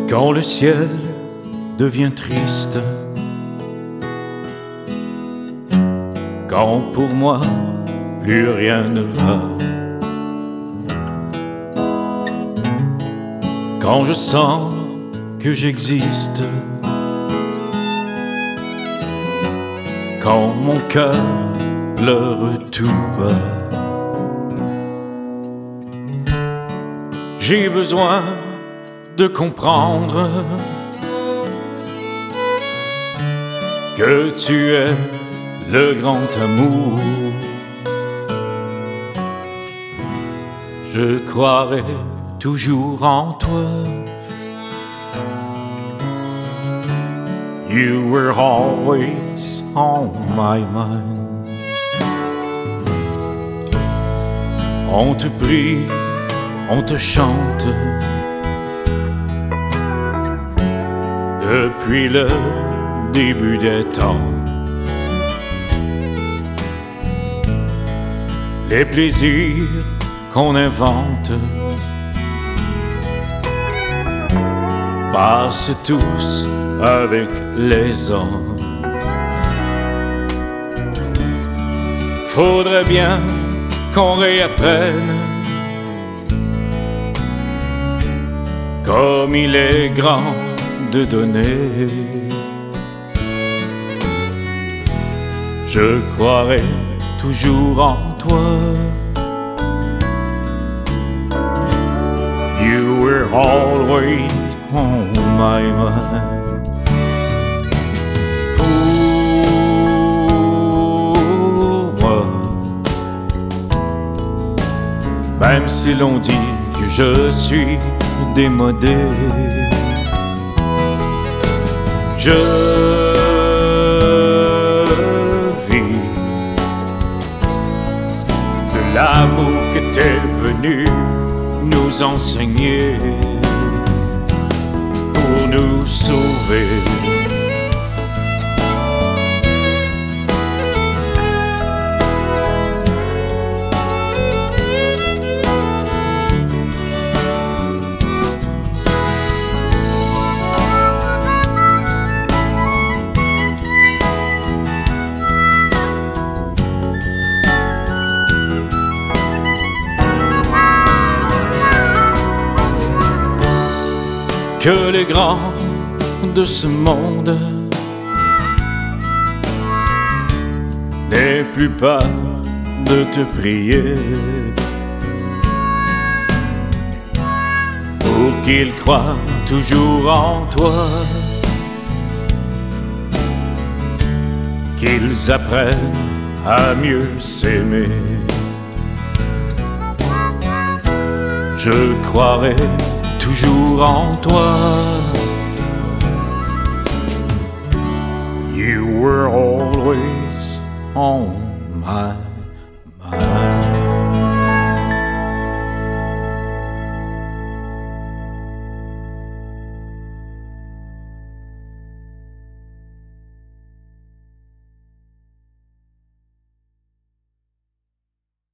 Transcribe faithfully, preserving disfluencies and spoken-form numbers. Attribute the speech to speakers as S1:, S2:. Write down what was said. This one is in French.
S1: Quand le ciel devient triste, quand pour moi plus rien ne va, quand je sens que j'existe, quand mon cœur pleure tout bas, j'ai besoin de comprendre que tu es le grand amour. Je croirai toujours en toi. You were always on my mind. On te prie, on te chante depuis le début des temps. Les plaisirs qu'on invente passent tous avec les ans. Faudrait bien qu'on réapprenne comme il est grand de donner. Je croirai toujours en toi. You were always on my mind. Pour moi, même si l'on dit que je suis démodé, je vis de l'amour que t'es venu nous enseigner pour nous sauver. Que les grands de ce monde n'aient plus peur de te prier, pour qu'ils croient toujours en toi, qu'ils apprennent à mieux s'aimer. Je croirai toujours en toi. You were always on my mind.